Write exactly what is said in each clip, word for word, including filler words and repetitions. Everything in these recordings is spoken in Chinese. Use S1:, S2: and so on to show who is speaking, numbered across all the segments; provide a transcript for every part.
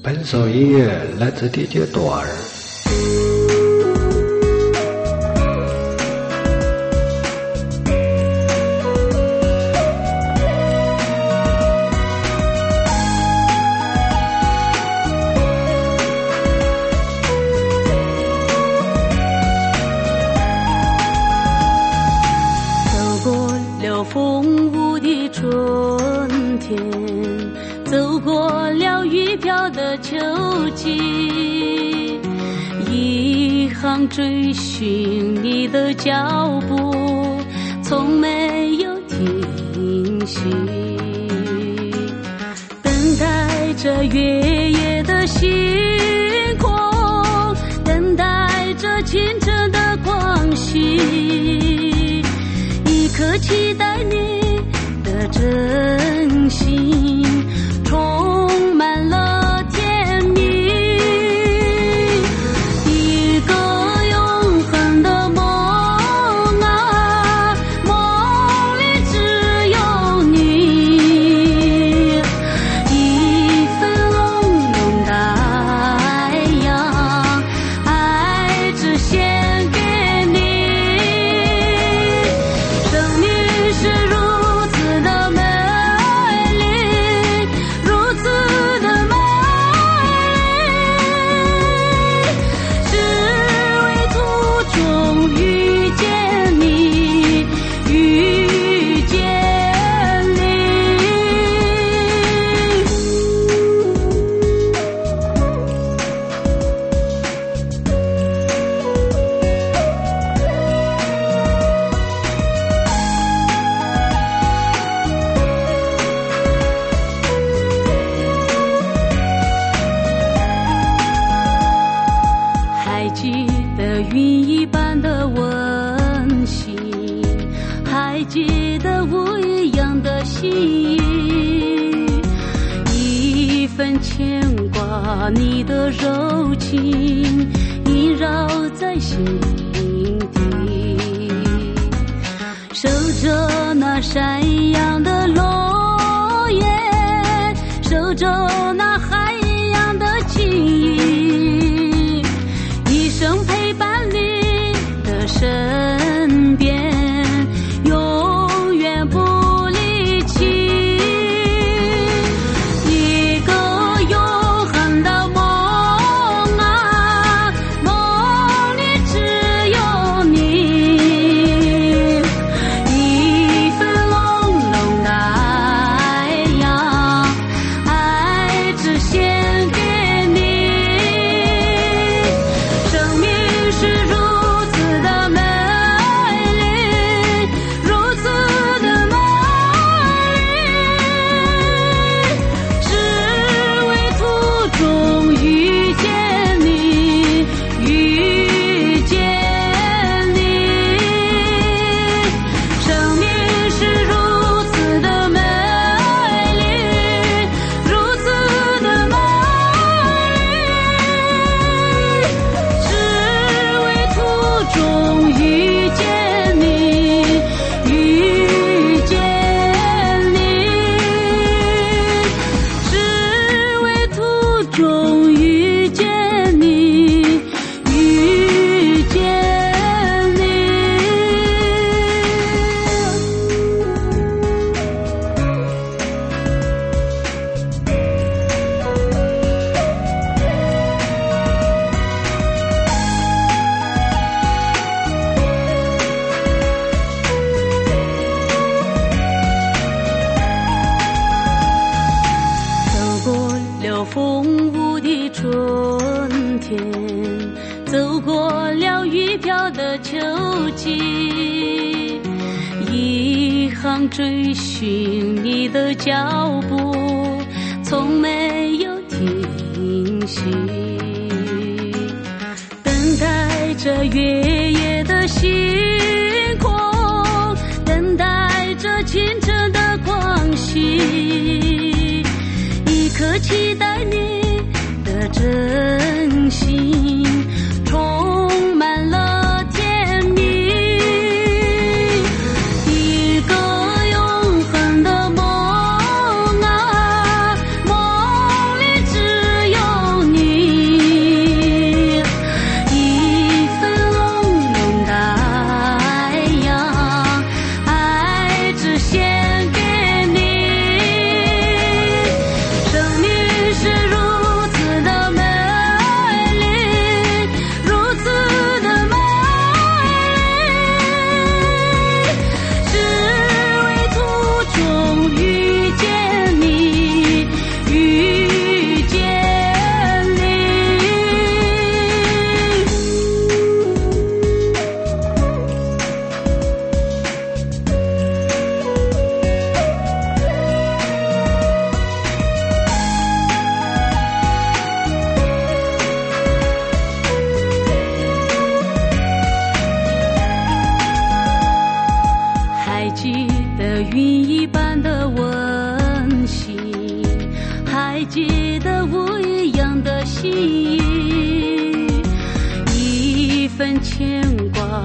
S1: 本首音乐来自 D J 朵儿。
S2: 走过了风舞的春天，走过了雨飘的秋季，一行追寻你的脚步，从没有停息，等待着月夜的星空，等待着清晨的光绪，一颗期待你的真心充满了甜蜜，一个永恒的梦啊，梦里只有你，一份浓浓的爱呀，爱只献给你，生命是如此的美丽，如此的美丽，只为途中遇见你，遇见你。还记得云一般的温馨，还记得不一样的心意，一份牵挂你的柔情萦绕在心底，守着那山羊的落叶，守着那海洋的情谊，一生陪伴你的身边，永远不离弃，一个永恒的梦啊，梦里只有你，一份浓浓的爱呀，爱只献给你，生命是如此的美丽，如此的美丽，只为途中遇见你，遇见你，生命是如此的美丽，如此的美丽，只为途中遇见你，遇见你，只为途中遇见你，遇见你。走过了风舞的春天，走过了雨飘的秋季，一行追寻你的脚步，从没有停息，等待着月夜的星空，等待着清晨的光绪，一颗期待你的真心充满了甜蜜，一个永恒的梦啊，梦里只有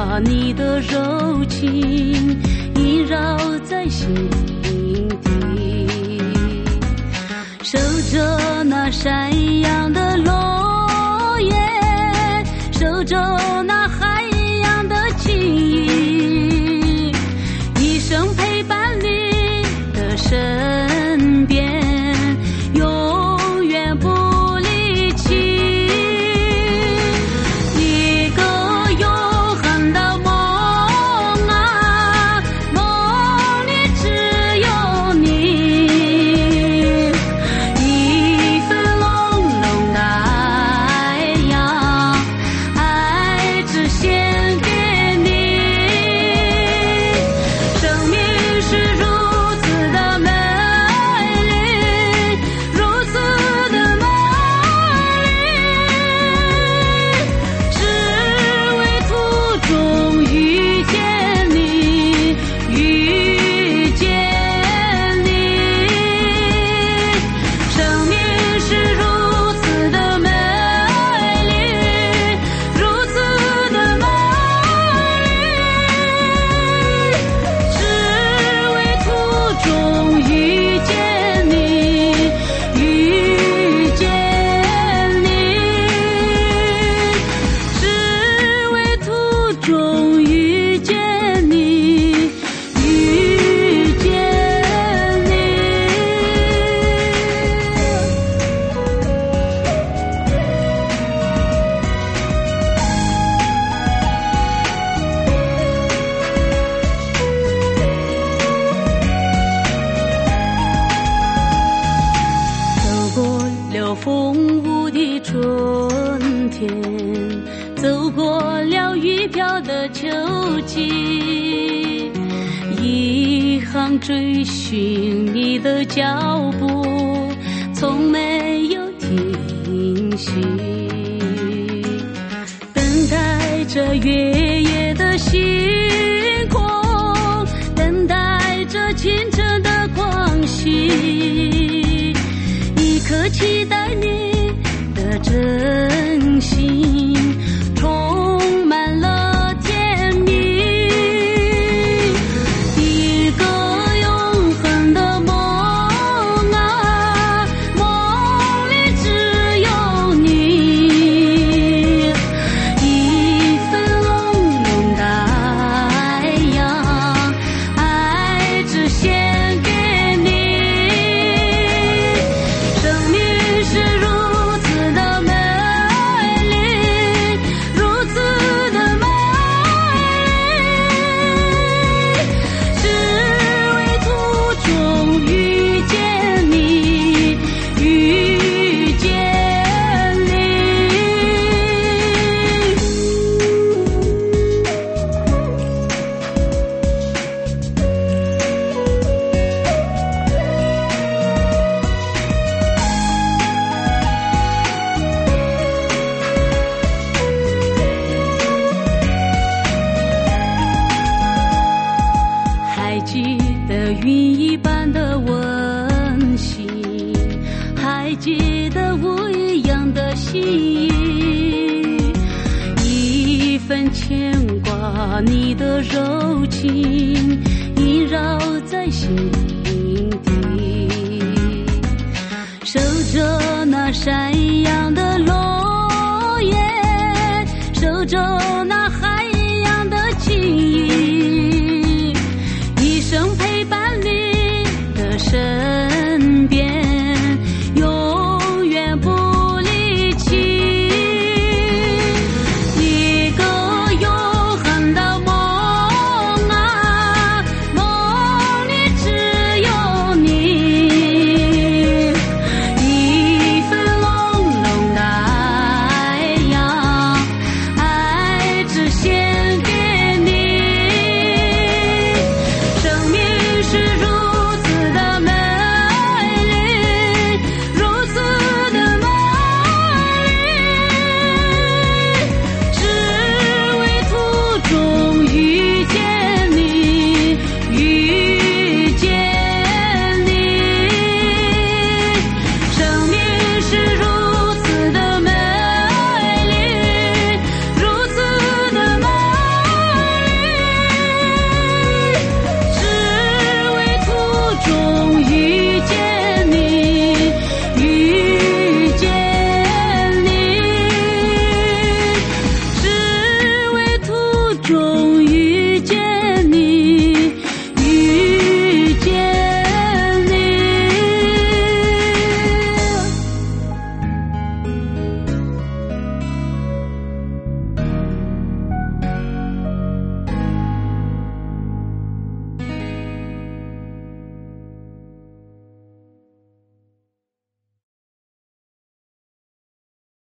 S2: 挂你的柔情萦绕在心底，守着那山羊的落叶，守着那海洋的情谊，一生陪伴你的身边，永远不离弃。一个永恒的梦啊，梦里只有你，一份浓浓的爱呀，爱只献给你。生命是如此的美丽，如此的美丽，只为途中遇见你，遇见你。生命是如此的美丽，如此的美丽，只为途中遇见你，遇见你，只为途中遇见你，遇见你。走过了风舞的春天，走过了雨飘的秋季，一行追寻你的脚步，从没有停息，等待着月夜的星空，等待着清晨的光熙，一颗期待你的真心，充满了甜蜜。一个永恒的梦啊，梦里只有你，一份浓浓的爱呀，爱只献给你。生命是如此的美丽，如此的美丽，只为途中遇见你，遇见你。还记得云一般的温馨，还记得无一样的心意，一份牵挂你的柔情萦绕在心底，守着那山羊的落叶，守着那海洋的情谊，一生陪伴你的身边，永远不离弃。一个永恒的梦啊，梦里只终